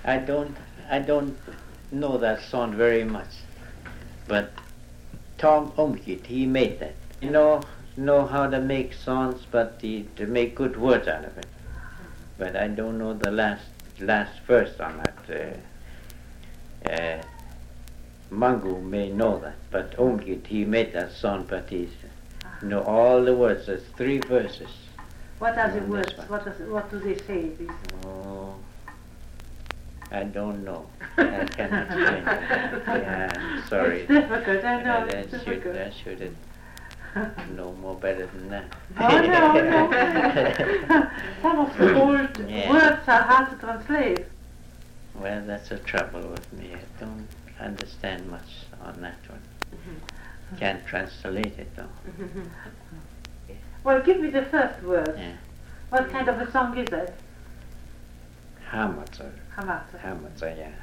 I don't know that song very much, but Tom Omkit, he made that. Know how to make songs, but to make good words out of it. But I don't know the last verse on that. Mangu may know that, but Omkit, he made that song, but he's know all the words. There's 3 verses. What are the words? What do they say? Oh, I don't know. I cannot explain it. Yeah, I'm sorry. It's difficult, I know. I should know more better than that. Oh, no. Some of the old words are hard to translate. Well, that's the trouble with me. I don't understand much on that one. Can't translate it, though. Well, give me the first word. Yeah. What kind of a song is it? Hamatsa. Hamatsa. Hamatsa, yeah.